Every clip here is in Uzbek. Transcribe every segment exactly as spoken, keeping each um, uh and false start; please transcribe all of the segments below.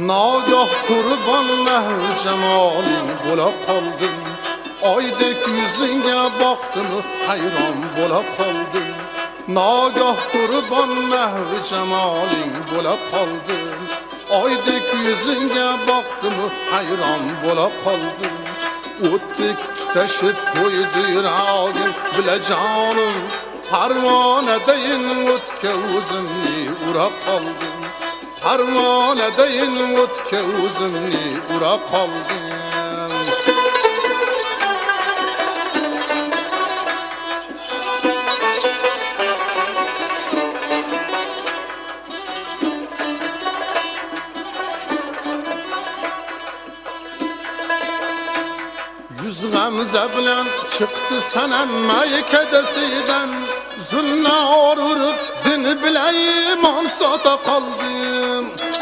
Nagah qurban mehv cemalin bo'la qoldim. Oydek yuzingga boqdim, hayron bo'la qoldim. Nagah qurban mehv cemalin bo'la qoldim. Oydek yuzingga boqdim, hayron bo'la qoldim. O'tdik tutashib qo'ydi yuragim bila jonim. Parvonadayin o'tga o'zimni ura qoldim. Parvonadayin o'tga o'zimni ura qoldim. Yüz g'amza bilan chiqdi sanam maykadasidan. Zulnar urib din bilan iymon sota qoldim.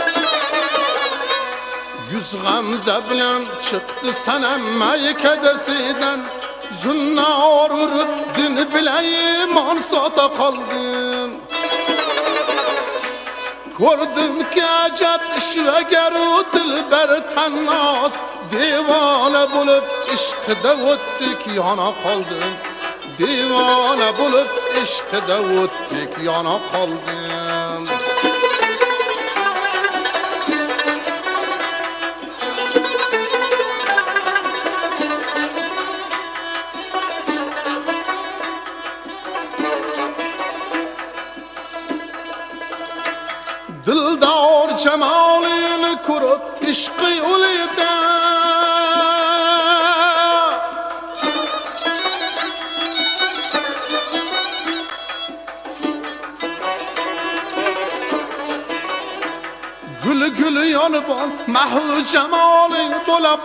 Yüz g'amza bilan chiqdi sanam maykadasidan. Zulnar urib din bilan iymon sota qoldim. Ko'rdim ki ajab ishvagaru dilbar tannoz. Devona bo'lib ishqida o'tdik yana qoldim. Devona bo'lib ishqida o'tdik yana qoldim. Dildor jamolini ko'rib ishqi yo'lida gul gul yonib mahv jamoling bo'la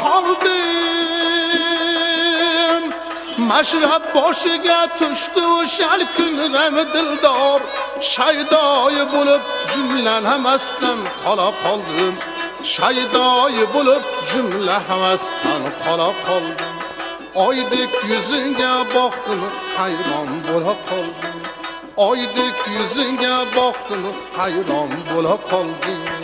qoldim. Mashrab boshiga tushdi o'shal kun g'am dildor. Shaydoyi bo'lib jumla hamasdan qola qoldim. Shaydoyi bo'lib jumla hamasdan qola qoldim. Oydek yuzingga boqdim, hayron bo'la qoldim. Oydek yuzingga boqdim, hayron bo'la qoldim.